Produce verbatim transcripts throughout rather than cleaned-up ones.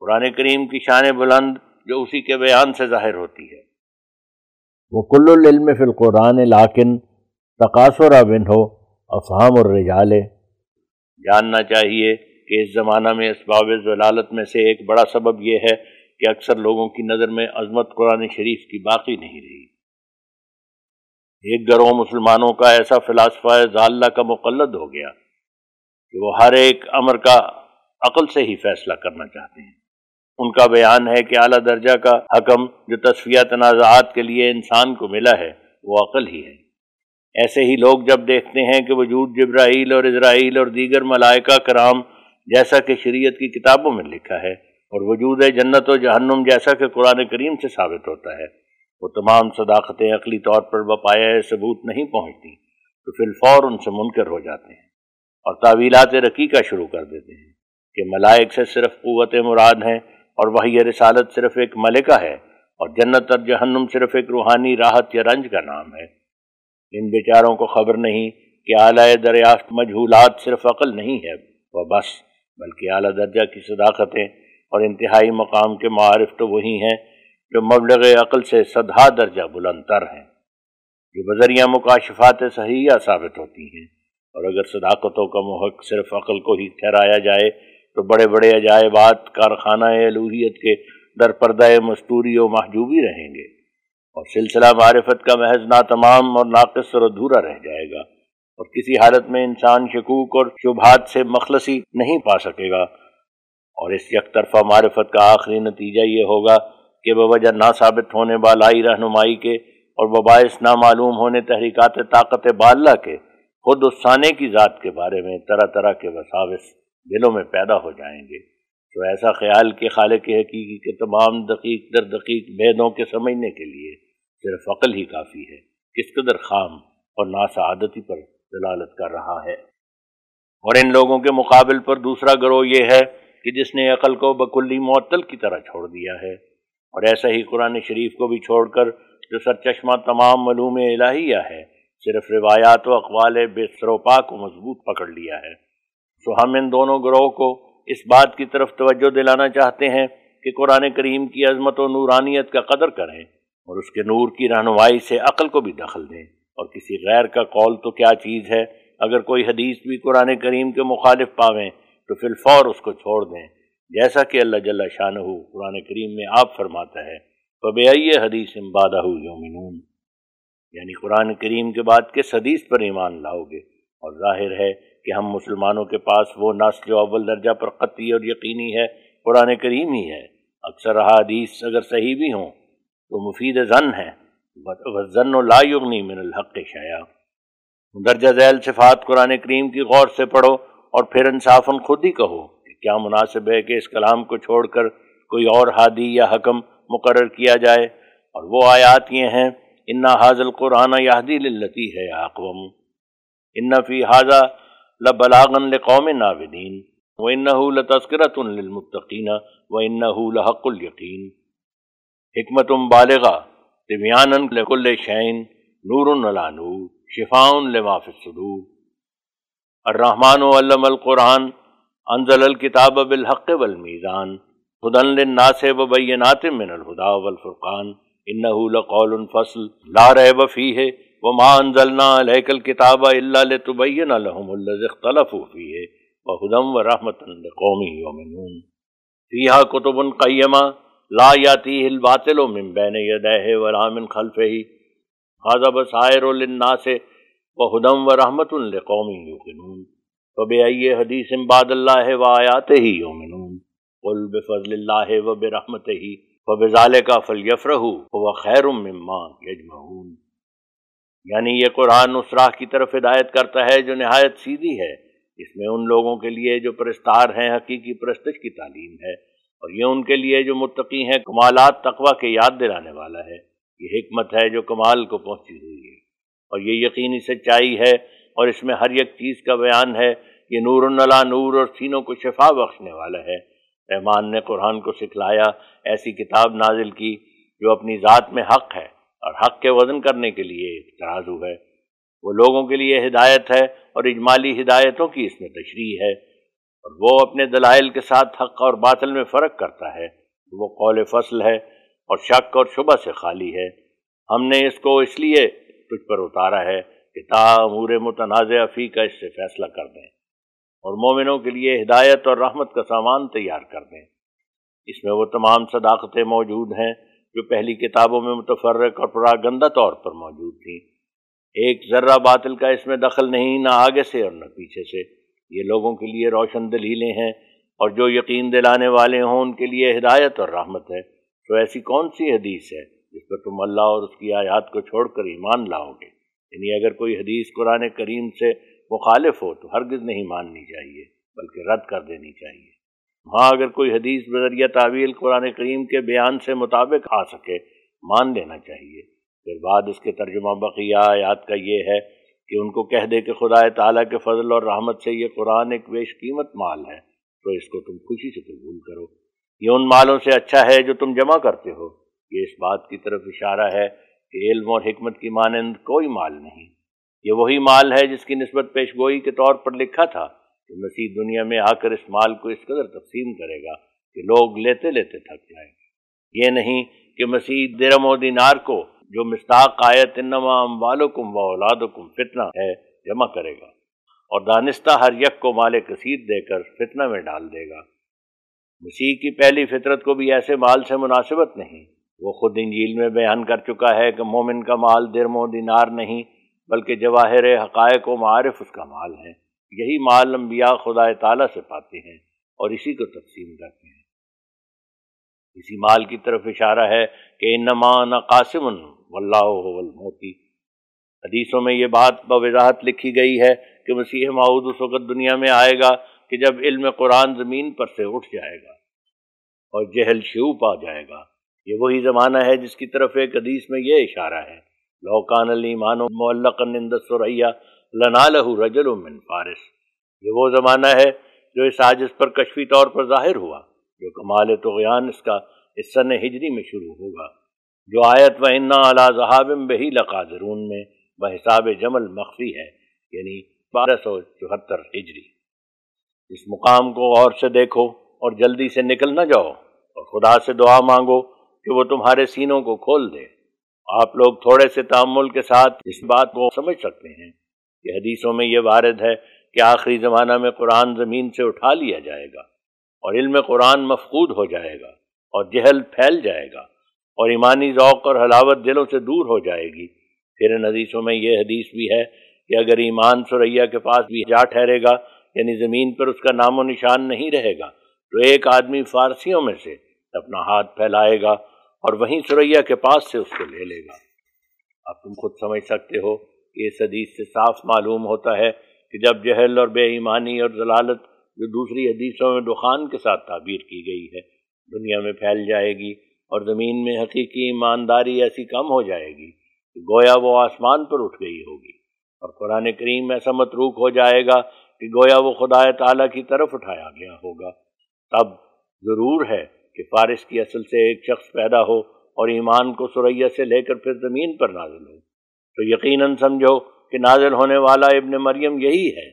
قرآن کریم کی شان بلند جو اسی کے بیان سے ظاہر ہوتی ہے۔ وَكُلُّ الْعِلْمِ فِي الْقُرْآنِ لَكِنْ تَقَاصُرَ مِنْهُ أَفْهَامُ الرِّجَالِ۔ جاننا چاہیے کہ اس زمانہ میں اسباب ضلالت میں سے ایک بڑا سبب یہ ہے کہ اکثر لوگوں کی نظر میں عظمت قرآن شریف کی باقی نہیں رہی۔ ایک گروہ مسلمانوں کا ایسا فلاسفہ ضالہ کا مقلد ہو گیا کہ وہ ہر ایک امر کا عقل سے ہی فیصلہ کرنا چاہتے ہیں۔ ان کا بیان ہے کہ اعلیٰ درجہ کا حکم جو تصفیہ تنازعات کے لیے انسان کو ملا ہے وہ عقل ہی ہے۔ ایسے ہی لوگ جب دیکھتے ہیں کہ وجود جبرائیل اور اسرائیل اور دیگر ملائکہ کرام جیسا کہ شریعت کی کتابوں میں لکھا ہے، اور وجود جنت و جہنم جیسا کہ قرآن کریم سے ثابت ہوتا ہے، وہ تمام صداقتیں عقلی طور پر بپایہ ثبوت نہیں پہنچتی تو فی الفور ان سے منکر ہو جاتے ہیں اور تعویلات رقیقہ شروع کر دیتے ہیں کہ ملائک سے صرف قوت مراد ہیں اور وحی رسالت صرف ایک ملکہ ہے اور جنت اور جہنم صرف ایک روحانی راحت یا رنج کا نام ہے۔ ان بیچاروں کو خبر نہیں کہ اعلیٰ دریافت مجہولات صرف عقل نہیں ہے وہ بس، بلکہ اعلیٰ درجہ کی صداقتیں اور انتہائی مقام کے معارف تو وہی ہیں جو مبلغ عقل سے صدہا درجہ بلند تر ہیں، جو بذریعہ مکاشفات صحیحہ ثابت ہوتی ہیں۔ اور اگر صداقتوں کا محق صرف عقل کو ہی ٹھہرایا جائے تو بڑے بڑے عجائبات کارخانہ الوہیت کے در پردہ مستوری و محجوبی رہیں گے، اور سلسلہ معرفت کا محض ناتمام اور ناقص اور ادھورا رہ جائے گا، اور کسی حالت میں انسان شکوک اور شبہات سے مخلصی نہیں پا سکے گا۔ اور اس یک طرفہ معرفت کا آخری نتیجہ یہ ہوگا کہ بوجہ نہ ثابت ہونے بالائی رہنمائی کے اور بباعث نامعلوم ہونے تحریکات طاقت باللہ کے خود اس ثانے کی ذات کے بارے میں طرح طرح کے وساوس دلوں میں پیدا ہو جائیں گے، تو ایسا خیال کہ خالق حقیقی کے تمام دقیق در دقیق بھیدوں کے سمجھنے کے لیے صرف عقل ہی کافی ہے، کس قدر خام اور ناسعادتی پر دلالت کر رہا ہے۔ اور ان لوگوں کے مقابل پر دوسرا گروہ یہ ہے کہ جس نے عقل کو بکلی معطل کی طرح چھوڑ دیا ہے، اور ایسا ہی قرآن شریف کو بھی چھوڑ کر جو سرچشمہ تمام علوم الہیہ ہے، صرف روایات و اقوال بے سروپا کو مضبوط پکڑ لیا ہے۔ سو ہم ان دونوں گروہ کو اس بات کی طرف توجہ دلانا چاہتے ہیں کہ قرآن کریم کی عظمت و نورانیت کا قدر کریں اور اس کے نور کی رہنمائی سے عقل کو بھی دخل دیں، اور کسی غیر کا قول تو کیا چیز ہے، اگر کوئی حدیث بھی قرآن کریم کے مخالف پاویں تو فی الفور اس کو چھوڑ دیں، جیسا کہ اللہ جل شانہ قرآن کریم میں آپ فرماتا ہے فَبِأَيِّ حَدِيثٍ بَعْدَهُ يُؤْمِنُونَ، یعنی قرآن کریم کے بعد کس حدیث پر ایمان لاؤ گے۔ اور ظاہر ہے کہ ہم مسلمانوں کے پاس وہ نص جو اول درجہ پر قطعی اور یقینی ہے قرآن کریم ہی ہے۔ اکثر احادیث اگر صحیح بھی ہوں تو مفید ظن ہے، وَالظَّنُّ لَا يُغْنِي مِنَ الْحَقِّ شَيْئًا۔ درجہ ذیل صفات قرآن کریم کی غور سے پڑھو اور پھر انصافاً خود ہی کہو کہ کیا مناسب ہے کہ اس کلام کو چھوڑ کر کوئی اور ہادی یا حکم مقرر کیا جائے۔ اور وہ آیات یہ ہیں اِنَّ هَٰذَا الْقُرْآنَ يَهْدِي لِلَّتِي هِيَ أَقْوَمُ إِنَّ فِي هَٰذَا لَبَلَاغًا لِقَوْمٍ عَابِدِينَ وَإِنَّهُ لَتَذْكِرَةٌ لِّلْمُتَّقِينَ وَإِنَّهُ لَحَقُّ الْيَقِينِ حِكْمَةٌ بَالِغَةٌ تِبْيَانًا لِكُلِّ شَيْءٍ نُورٌ عَلَىٰ نُورٍ شِفَاءٌ لِمَا فِي الصُّدُورِ الرحمن علم القرآن انزل الكتاب بالحق والمیزان هدى للناس وبينات من الهدى والفرقان انه لقول فصل لا ريب فيه وما انزلنا عليك الكتاب الا لتبين لهم الذي اختلفوا فيه وهدى ورحمة لقوم يؤمنون فيها كتب قيمة لا يأتيه الباطل من بين يديه ولا من خلفه هذا بصائر للناس وهدى ورحمة لقوم يوقنون فبأي حديث بعد الله وآياته يؤمنون قل بفضل الله وبرحمته فبذلك فليفرحوا هو خير مما يجمعون۔ یعنی یہ قرآن اس راہ کی طرف ہدایت کرتا ہے جو نہایت سیدھی ہے، اس میں ان لوگوں کے لیے جو پرستار ہیں حقیقی پرستش کی تعلیم ہے، اور یہ ان کے لیے جو متقی ہیں کمالات تقوی کے یاد دلانے والا ہے۔ یہ حکمت ہے جو کمال کو پہنچی ہوئی ہے، اور یہ یقینی سچائی ہے، اور اس میں ہر ایک چیز کا بیان ہے۔ یہ نور علی نور اور سینوں کو شفا بخشنے والا ہے۔ رحمان نے قرآن کو سکھلایا، ایسی کتاب نازل کی جو اپنی ذات میں حق ہے اور حق کے وزن کرنے کے لیے ایک ترازو ہے۔ وہ لوگوں کے لیے ہدایت ہے اور اجمالی ہدایتوں کی اس میں تشریح ہے۔ اور وہ اپنے دلائل کے ساتھ حق اور باطل میں فرق کرتا ہے وہ قول فصل ہے اور شک اور شبہ سے خالی ہے۔ ہم نے اس کو اس لیے تجھ پر اتارا ہے کہ تا امور متنازع فی کا اس سے فیصلہ کر دیں اور مومنوں کے لیے ہدایت اور رحمت کا سامان تیار کر دیں۔ اس میں وہ تمام صداقتیں موجود ہیں جو پہلی کتابوں میں متفرق اور پراگندہ طور پر موجود تھیں۔ ایک ذرہ باطل کا اس میں دخل نہیں، نہ آگے سے اور نہ پیچھے سے۔ یہ لوگوں کے لیے روشن دلیلیں ہیں اور جو یقین دلانے والے ہوں ان کے لیے ہدایت اور رحمت ہے۔ تو ایسی کون سی حدیث ہے جس پر تم اللہ اور اس کی آیات کو چھوڑ کر ایمان لاؤ گے؟ یعنی اگر کوئی حدیث قرآن کریم سے مخالف ہو تو ہرگز نہیں ماننی چاہیے بلکہ رد کر دینی چاہیے۔ ہاں اگر کوئی حدیث بذریعہ تعویل قرآن کریم کے بیان سے مطابق آ سکے مان لینا چاہیے۔ پھر بعد اس کے ترجمہ بقیہ آیات کا یہ ہے کہ ان کو کہہ دے کہ خدا تعالیٰ کے فضل اور رحمت سے یہ قرآن ایک بیش قیمت مال ہے، تو اس کو تم خوشی سے قبول کرو۔ یہ ان مالوں سے اچھا ہے جو تم جمع کرتے ہو۔ یہ اس بات کی طرف اشارہ ہے کہ علم اور حکمت کی مانند کوئی مال نہیں۔ یہ وہی مال ہے جس کی نسبت پیش گوئی کے طور پر لکھا تھا کہ مسیح دنیا میں آ کر اس مال کو اس قدر تقسیم کرے گا کہ لوگ لیتے لیتے تھک جائیں گے۔ یہ نہیں کہ مسیح درم و دینار کو جو مصداق آیت انما اموالکم و اولادکم فتنہ ہے جمع کرے گا اور دانستہ ہر یک کو مال کثیر دے کر فتنہ میں ڈال دے گا۔ مسیح کی پہلی فطرت کو بھی ایسے مال سے مناسبت نہیں۔ وہ خود انجیل میں بیان کر چکا ہے کہ مومن کا مال درم و دینار نہیں بلکہ جواہر حقائق و معارف اس کا مال ہے۔ یہی مال انبیاء خدا تعالیٰ سے پاتے ہیں اور اسی کو تقسیم کرتے ہیں۔ اسی مال کی طرف اشارہ ہے کہ انما انا قاسم واللہ هو المعطی۔ حدیثوں میں یہ بات بوضاحت لکھی گئی ہے کہ مسیح موعود اس وقت دنیا میں آئے گا کہ جب علم قرآن زمین پر سے اٹھ جائے گا اور جہل شیوع پا جائے گا۔ یہ وہی زمانہ ہے جس کی طرف ایک حدیث میں یہ اشارہ ہے، لو کان الایمان معلقا عند الثریا لنالہ رجل من فارس۔ یہ وہ زمانہ ہے جو اس عاجز پر کشفی طور پر ظاہر ہوا، جو کمال طغیان اس کا اس سن ہجری میں شروع ہوگا، جو آیت وَإِنَّا عَلَىٰ ذَهَابٍ بِهِ لَقَادِرُونَ میں بحساب جمل مخفی ہے، یعنی بارہ سو چوہتر ہجری۔ اس مقام کو غور سے دیکھو اور جلدی سے نکل نہ جاؤ اور خدا سے دعا مانگو کہ وہ تمہارے سینوں کو کھول دے۔ آپ لوگ تھوڑے سے تأمل کے ساتھ اس بات کو سمجھ سکتے ہیں کہ حدیثوں میں یہ وارد ہے کہ آخری زمانہ میں قرآن زمین سے اٹھا لیا جائے گا اور علم قرآن مفقود ہو جائے گا اور جہل پھیل جائے گا اور ایمانی ذوق اور حلاوت دلوں سے دور ہو جائے گی۔ پھر ان حدیثوں میں یہ حدیث بھی ہے کہ اگر ایمان ثریا کے پاس بھی جا ٹھہرے گا، یعنی زمین پر اس کا نام و نشان نہیں رہے گا، تو ایک آدمی فارسیوں میں سے اپنا ہاتھ پھیلائے گا اور وہیں ثریا کے پاس سے اس کو لے لے گا۔ اب تم خود سمجھ سکتے ہو کہ اس حدیث سے صاف معلوم ہوتا ہے کہ جب جہل اور بے ایمانی اور ضلالت جو دوسری حدیثوں میں دخان کے ساتھ تعبیر کی گئی ہے دنیا میں پھیل جائے گی اور زمین میں حقیقی ایمانداری ایسی کم ہو جائے گی کہ گویا وہ آسمان پر اٹھ گئی ہوگی، اور قرآن کریم ایسا متروک ہو جائے گا کہ گویا وہ خدا تعالیٰ کی طرف اٹھایا گیا ہوگا۔ تب ضرور ہے کہ فارس کی اصل سے ایک شخص پیدا ہو اور ایمان کو ثریا سے لے کر پھر زمین پر نازل ہو، تو یقیناً سمجھو کہ نازل ہونے والا ابن مریم یہی ہے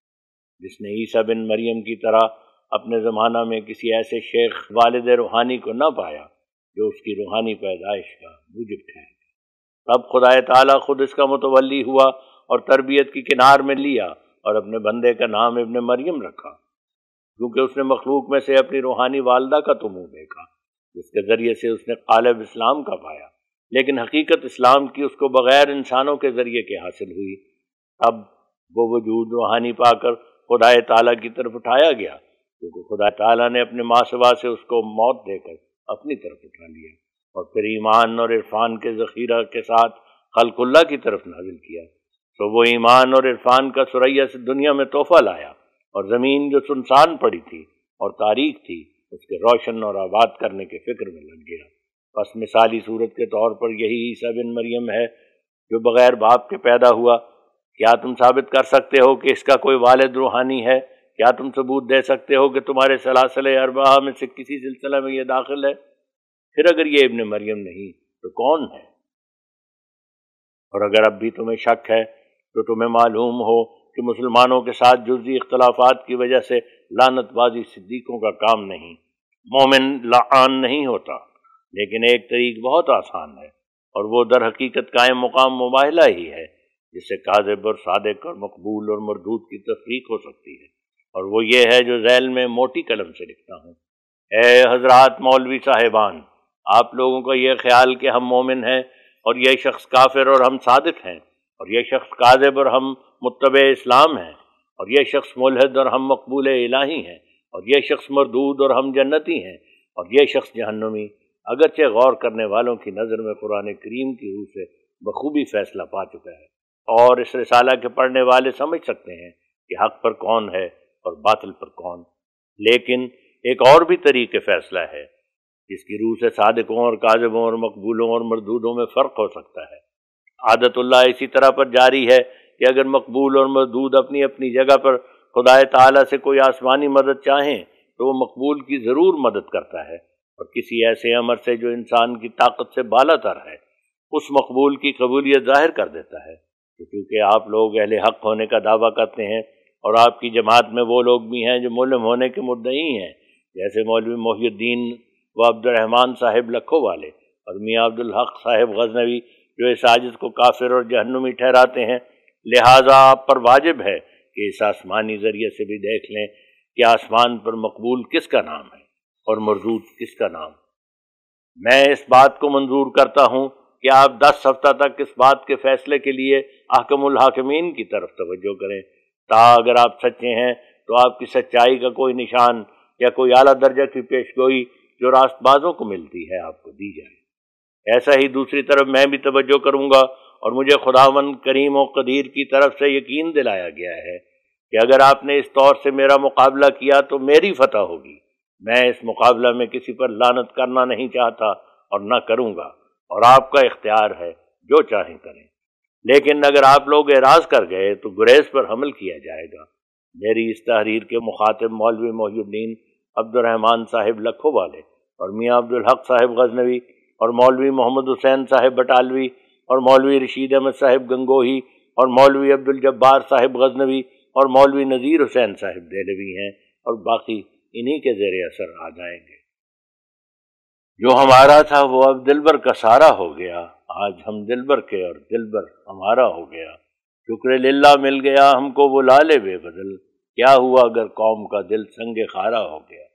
جس نے عیسیٰ بن مریم کی طرح اپنے زمانہ میں کسی ایسے شیخ والد روحانی کو نہ پایا جو اس کی روحانی پیدائش کا موجب ٹھہر۔ تب خدا تعالیٰ خود اس کا متولی ہوا اور تربیت کی کنار میں لیا اور اپنے بندے کا نام ابن مریم رکھا، کیونکہ اس نے مخلوق میں سے اپنی روحانی والدہ کا تو منہ دیکھا جس کے ذریعے سے اس نے قالب اسلام کا پایا، لیکن حقیقت اسلام کی اس کو بغیر انسانوں کے ذریعے کے حاصل ہوئی۔ اب وہ وجود روحانی پا کر خدا تعالیٰ کی طرف اٹھایا گیا، کیونکہ خدا تعالیٰ نے اپنے ماں سوا سے اس کو موت دے کر اپنی طرف اٹھا لیا اور پھر ایمان اور عرفان کے ذخیرہ کے ساتھ خلق اللہ کی طرف نازل کیا۔ تو وہ ایمان اور عرفان کا ثریا سے دنیا میں تحفہ لایا اور زمین جو سنسان پڑی تھی اور تاریک تھی اس کے روشن اور آباد کرنے کے فکر میں لگ گیا۔ بس مثالی صورت کے طور پر یہی عیسیٰ بن مریم ہے جو بغیر باپ کے پیدا ہوا۔ کیا تم ثابت کر سکتے ہو کہ اس کا کوئی والد روحانی ہے؟ کیا تم ثبوت دے سکتے ہو کہ تمہارے سلاسل اربعہ میں سے کسی سلسلہ میں یہ داخل ہے؟ پھر اگر یہ ابن مریم نہیں تو کون ہے؟ اور اگر اب بھی تمہیں شک ہے تو تمہیں معلوم ہو کہ مسلمانوں کے ساتھ جزئی اختلافات کی وجہ سے لعنت بازی صدیقوں کا کام نہیں، مومن لعان نہیں ہوتا، لیکن ایک طریق بہت آسان ہے، اور وہ در حقیقت قائم مقام مباہلہ ہی ہے، جس سے کاذب اور صادق اور مقبول اور مردود کی تفریق ہو سکتی ہے، اور وہ یہ ہے جو ذیل میں موٹی قلم سے لکھتا ہوں۔ اے حضرات مولوی صاحبان، آپ لوگوں کا یہ خیال کہ ہم مومن ہیں اور یہ شخص کافر اور ہم صادق ہیں، اور یہ شخص کاذب اور ہم متبع اسلام ہیں، اور یہ شخص ملحد اور ہم مقبول الہی ہیں، اور یہ شخص مردود اور ہم جنتی ہیں، اور یہ شخص جہنمی، اگرچہ غور کرنے والوں کی نظر میں قرآن کریم کی روح سے بخوبی فیصلہ پا چکا ہے، اور اس رسالہ کے پڑھنے والے سمجھ سکتے ہیں کہ حق پر کون ہے اور باطل پر کون۔ لیکن ایک اور بھی طریق فیصلہ ہے جس کی روح سے صادقوں اور کاذبوں اور مقبولوں اور مردودوں میں فرق ہو سکتا ہے۔ عادت اللہ اسی طرح پر جاری ہے کہ اگر مقبول اور مردود اپنی اپنی جگہ پر خدا تعالیٰ سے کوئی آسمانی مدد چاہیں تو وہ مقبول کی ضرور مدد کرتا ہے، اور کسی ایسے امر سے جو انسان کی طاقت سے بالا تر ہے اس مقبول کی قبولیت ظاہر کر دیتا ہے۔ کیونکہ آپ لوگ اہل حق ہونے کا دعویٰ کرتے ہیں، اور آپ کی جماعت میں وہ لوگ بھی ہیں جو ملم ہونے کے مدعی ہیں، جیسے مولوی محی الدین و عبد الرحمن صاحب لکھو والے اور میاں عبد الحق صاحب غزنوی، جو اس عاجز کو کافر اور جہنمی ٹھہراتے ہیں۔ لہٰذا آپ پر واجب ہے کہ اس آسمانی ذریعے سے بھی دیکھ لیں کہ آسمان پر مقبول کس کا نام ہے اور مردود کس کا نام۔ میں اس بات کو منظور کرتا ہوں کہ آپ دس ہفتہ تک اس بات کے فیصلے کے لیے احکم الحاکمین کی طرف توجہ کریں، تا اگر آپ سچے ہیں تو آپ کی سچائی کا کوئی نشان یا کوئی اعلیٰ درجہ کی پیشگوئی جو راست بازوں کو ملتی ہے آپ کو دی جائے۔ ایسا ہی دوسری طرف میں بھی توجہ کروں گا، اور مجھے خداوند کریم و قدیر کی طرف سے یقین دلایا گیا ہے کہ اگر آپ نے اس طور سے میرا مقابلہ کیا تو میری فتح ہوگی۔ میں اس مقابلہ میں کسی پر لعنت کرنا نہیں چاہتا اور نہ کروں گا، اور آپ کا اختیار ہے، جو چاہیں کریں، لیکن اگر آپ لوگ اعراض کر گئے تو گریز پر حمل کیا جائے گا۔ میری اس تحریر کے مخاطب مولوی محی الدین عبد الرحمن صاحب لکھو والے اور میاں عبد الحق صاحب غزنوی اور مولوی محمد حسین صاحب بٹالوی اور مولوی رشید احمد صاحب گنگوہی اور مولوی عبد الجبار صاحب غزنوی اور مولوی نذیر حسین صاحب دہلوی ہیں، اور باقی انہی کے زیر اثر آ جائیں گے۔ جو ہمارا تھا وہ اب دلبر کا سارا ہو گیا، آج ہم دلبر کے اور دلبر ہمارا ہو گیا۔ شکر للہ مل گیا ہم کو وہ لالے بے بدل، کیا ہوا اگر قوم کا دل سنگ خارا ہو گیا۔